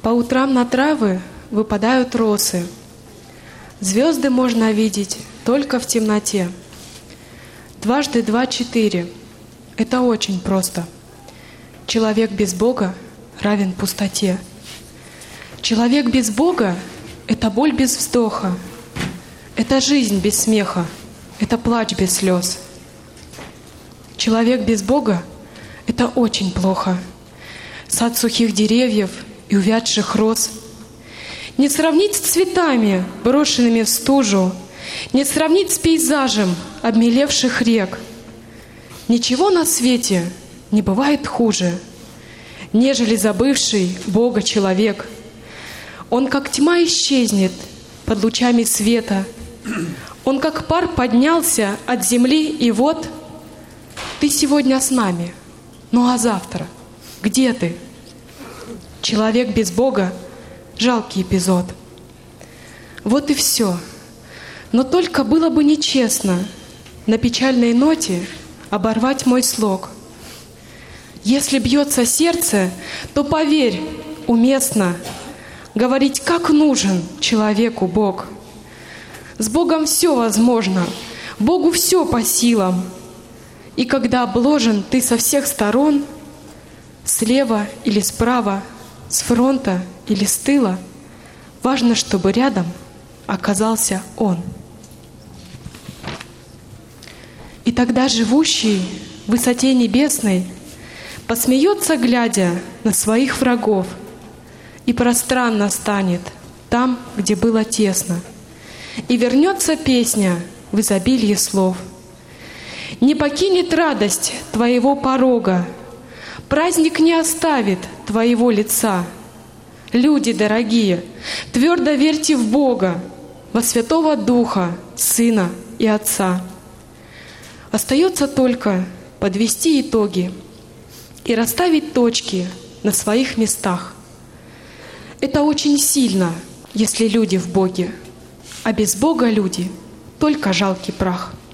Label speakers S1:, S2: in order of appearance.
S1: По утрам на травы выпадают росы. Звезды можно видеть только в темноте. 2 × 2 = 4. Это очень просто. Человек без Бога равен пустоте. Человек без Бога — это боль без вздоха. Это жизнь без смеха. Это плач без слез. Человек без Бога — это очень плохо. Сад сухих деревьев и увядших роз. Не сравнить с цветами, брошенными в стужу, не сравнить с пейзажем обмелевших рек. Ничего на свете не бывает хуже, нежели забывший Бога человек. Он как тьма исчезнет под лучами света. Он как пар поднялся от земли, и вот ты сегодня с нами, ну а завтра где ты? Человек без Бога — жалкий эпизод. Вот и все. Но только было бы нечестно на печальной ноте оборвать мой слог. Если бьется сердце, то поверь, уместно говорить, как нужен человеку Бог. С Богом все возможно, Богу все по силам. И когда обложен ты со всех сторон, слева или справа, с фронта или с тыла, важно, чтобы рядом оказался Он. И тогда живущий в высоте небесной посмеется, глядя на своих врагов, и пространно станет там, где было тесно, и вернется песня в изобилии слов. Не покинет радость твоего порога, праздник не оставит твоего лица. Люди дорогие, твердо верьте в Бога, во Святого Духа, Сына и Отца. Остается только подвести итоги и расставить точки на своих местах. Это очень сильно, если люди в Боге, а без Бога люди — только жалкий прах.